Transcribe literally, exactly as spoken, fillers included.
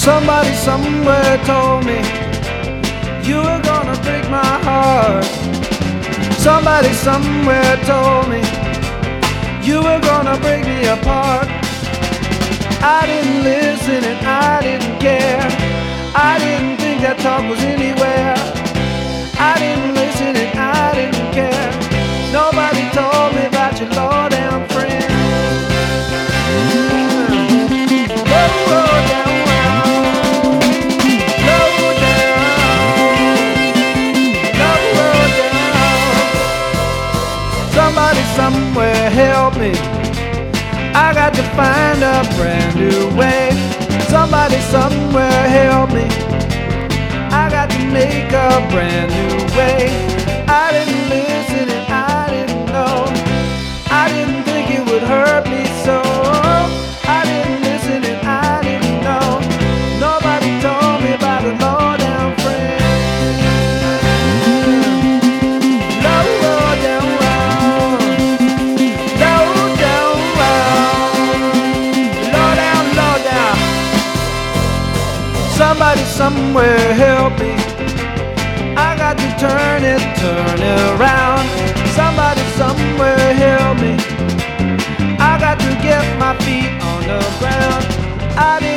Somebody somewhere told me you were gonna break my heart. Somebody somewhere told me you were gonna break me apart. I didn't listen and I didn't care. I didn't think that talk was anywhere. I didn't listen and I didn't care. Nobody told me about your low down friend. Low, low down, low down, low down. Somebody somewhere help me. I got to find a brand new way. Somebody somewhere help me. I got to make a brand new way. I didn't listen and I didn't know. I didn't think it would hurt me so. I didn't listen and I didn't know. Nobody told me about a low down friend. Low, low down, low down, low down, low down. Somebody somewhere help me. I got to turn it, turn it around. Somebody somewhere help me. I got to get my feet on the ground. I